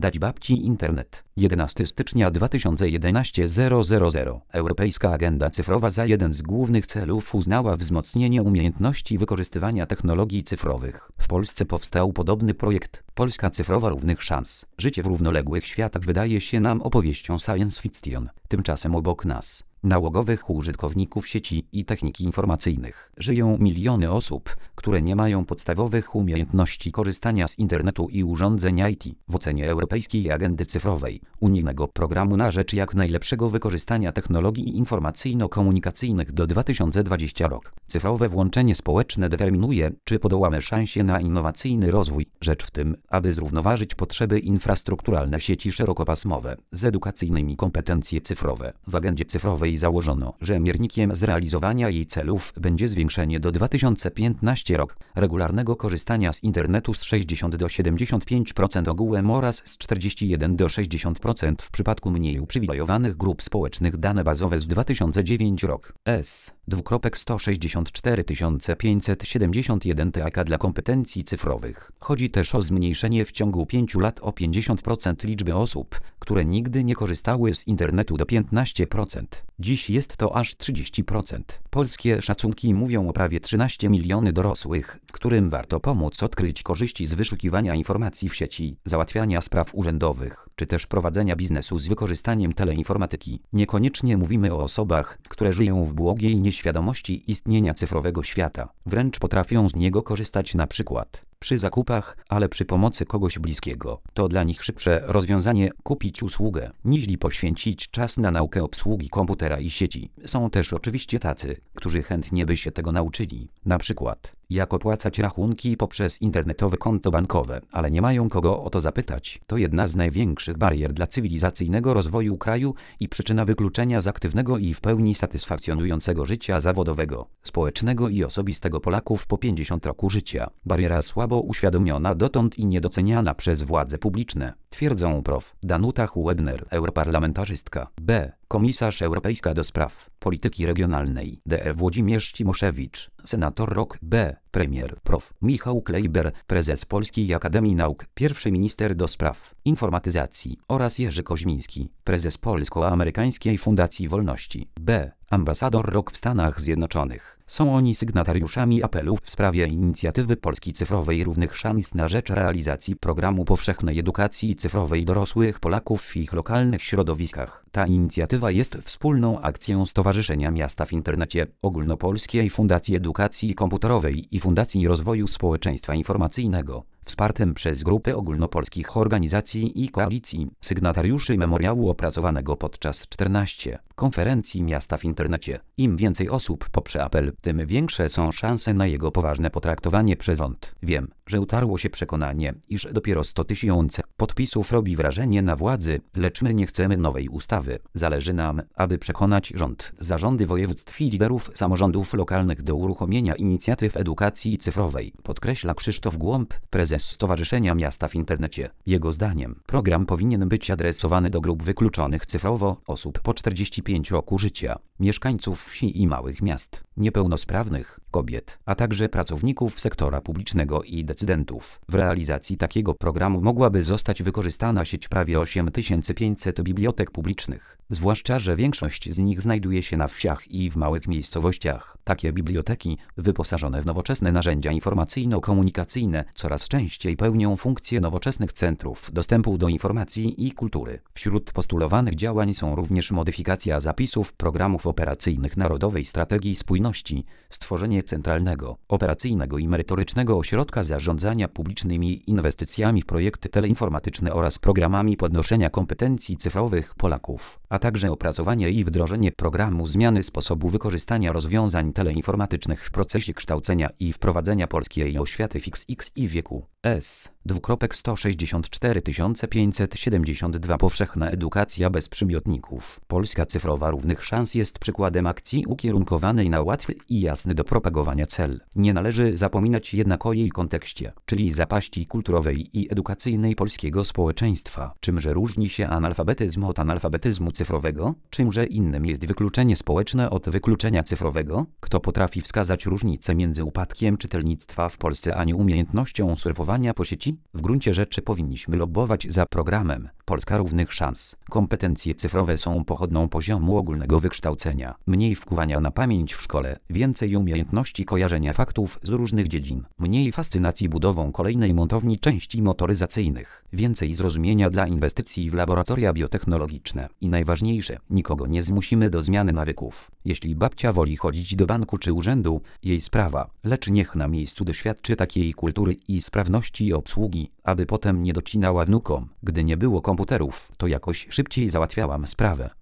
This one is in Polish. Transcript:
Dać babci internet. 11 stycznia 2011 000. Europejska Agenda Cyfrowa za jeden z głównych celów uznała wzmocnienie umiejętności wykorzystywania technologii cyfrowych. W Polsce powstał podobny projekt. Polska cyfrowa równych szans. Życie w równoległych światach wydaje się nam opowieścią science fiction. Tymczasem obok nas, nałogowych użytkowników sieci i techniki informacyjnych, żyją miliony osób, które nie mają podstawowych umiejętności korzystania z internetu i urządzeń IT. W ocenie Europejskiej Agendy Cyfrowej, unijnego programu na rzecz jak najlepszego wykorzystania technologii informacyjno-komunikacyjnych do 2020 rok, cyfrowe włączenie społeczne determinuje, czy podołamy szansie na innowacyjny rozwój. Rzecz w tym, aby zrównoważyć potrzeby infrastrukturalne sieci szerokopasmowe z edukacyjnymi kompetencje cyfrowe. W agendzie cyfrowej założono, że miernikiem zrealizowania jej celów będzie zwiększenie do 2015 rok regularnego korzystania z internetu z 60 do 75% ogółem oraz z 41 do 60% w przypadku mniej uprzywilejowanych grup społecznych. Dane bazowe z 2009 rok. S. 164 571 TAK dla kompetencji cyfrowych. Chodzi też o zmniejszenie w ciągu 5 lat o 50% liczby osób, które nigdy nie korzystały z internetu do 15%. Dziś jest to aż 30%. Polskie szacunki mówią o prawie 13 miliony dorosłych, którym warto pomóc odkryć korzyści z wyszukiwania informacji w sieci, załatwiania spraw urzędowych, czy też prowadzenia biznesu z wykorzystaniem teleinformatyki. Niekoniecznie mówimy o osobach, które żyją w błogiej nieświadomości istnienia cyfrowego świata. Wręcz potrafią z niego korzystać na przykład przy zakupach, ale przy pomocy kogoś bliskiego. To dla nich szybsze rozwiązanie kupić usługę, niźli poświęcić czas na naukę obsługi komputera i sieci. Są też oczywiście tacy, którzy chętnie by się tego nauczyli. Na przykład, jak opłacać rachunki poprzez internetowe konto bankowe, ale nie mają kogo o to zapytać. To jedna z największych barier dla cywilizacyjnego rozwoju kraju i przyczyna wykluczenia z aktywnego i w pełni satysfakcjonującego życia zawodowego, społecznego i osobistego Polaków po 50 roku życia. Bariera słabo uświadomiona dotąd i niedoceniana przez władze publiczne, twierdzą prof. Danuta Huebner, europarlamentarzystka, b. Komisarz Europejska do spraw polityki regionalnej, dr Włodzimierz Cimoszewicz, senator ROK, b. Premier prof. Michał Klejber, prezes Polskiej Akademii Nauk, pierwszy minister do spraw informatyzacji oraz Jerzy Koźmiński, prezes Polsko-Amerykańskiej Fundacji Wolności, b. ambasador ROK w Stanach Zjednoczonych. Są oni sygnatariuszami apelu w sprawie inicjatywy Polski Cyfrowej Równych Szans na rzecz realizacji programu powszechnej edukacji cyfrowej dorosłych Polaków w ich lokalnych środowiskach. Ta inicjatywa jest wspólną akcją Stowarzyszenia Miasta w Internecie, Ogólnopolskiej Fundacji Edukacji Komputerowej i Fundacji Rozwoju Społeczeństwa Informacyjnego, wspartym przez grupy ogólnopolskich organizacji i koalicji sygnatariuszy memoriału opracowanego podczas 14 konferencji Miasta w Internecie. Im więcej osób poprze apel, tym większe są szanse na jego poważne potraktowanie przez rząd. Wiem, że utarło się przekonanie, iż dopiero 100 000 podpisów robi wrażenie na władzy, lecz my nie chcemy nowej ustawy. Zależy nam, aby przekonać rząd, zarządy województw i liderów samorządów lokalnych do uruchomienia inicjatyw edukacji cyfrowej, podkreśla Krzysztof Głąb, prezes Stowarzyszenia Miasta w Internecie. Jego zdaniem program powinien być adresowany do grup wykluczonych cyfrowo, osób po 45 roku życia, mieszkańców wsi i małych miast, niepełnosprawnych, kobiet, a także pracowników sektora publicznego i decydentów. W realizacji takiego programu mogłaby zostać wykorzystana sieć prawie 8500 bibliotek publicznych, zwłaszcza że większość z nich znajduje się na wsiach i w małych miejscowościach. Takie biblioteki, wyposażone w nowoczesne narzędzia informacyjno-komunikacyjne, coraz częściej pełnią funkcję nowoczesnych centrów dostępu do informacji i kultury. Wśród postulowanych działań są również modyfikacja zapisów programów operacyjnych Narodowej Strategii Spójności, stworzenie centralnego, operacyjnego i merytorycznego ośrodka zarządzania publicznymi inwestycjami w projekty teleinformatyczne oraz programami podnoszenia kompetencji cyfrowych Polaków, a także opracowanie i wdrożenie programu zmiany sposobu wykorzystania rozwiązań teleinformatycznych w procesie kształcenia i wprowadzenia polskiej oświaty w XX wieku. S. 164 572 Powszechna edukacja bez przymiotników. Polska cyfrowa równych szans jest przykładem akcji ukierunkowanej na łatwy i jasny do propagowania cel. Nie należy zapominać jednak o jej kontekście, czyli zapaści kulturowej i edukacyjnej polskiego społeczeństwa, czymże różni się analfabetyzm od analfabetyzmu cyfrowego. cyfrowego? Czymże innym jest wykluczenie społeczne od wykluczenia cyfrowego? Kto potrafi wskazać różnicę między upadkiem czytelnictwa w Polsce a nieumiejętnością surfowania po sieci? W gruncie rzeczy powinniśmy lobbować za programem Polska Równych Szans. Kompetencje cyfrowe są pochodną poziomu ogólnego wykształcenia. Mniej wkuwania na pamięć w szkole, więcej umiejętności kojarzenia faktów z różnych dziedzin, mniej fascynacji budową kolejnej montowni części motoryzacyjnych, więcej zrozumienia dla inwestycji w laboratoria biotechnologiczne i najważniejsze, nikogo nie zmusimy do zmiany nawyków. Jeśli babcia woli chodzić do banku czy urzędu, jej sprawa, lecz niech na miejscu doświadczy takiej kultury i sprawności obsługi, aby potem nie docinała wnukom. Gdy nie było komputerów, to jakoś szybciej załatwiałam sprawę.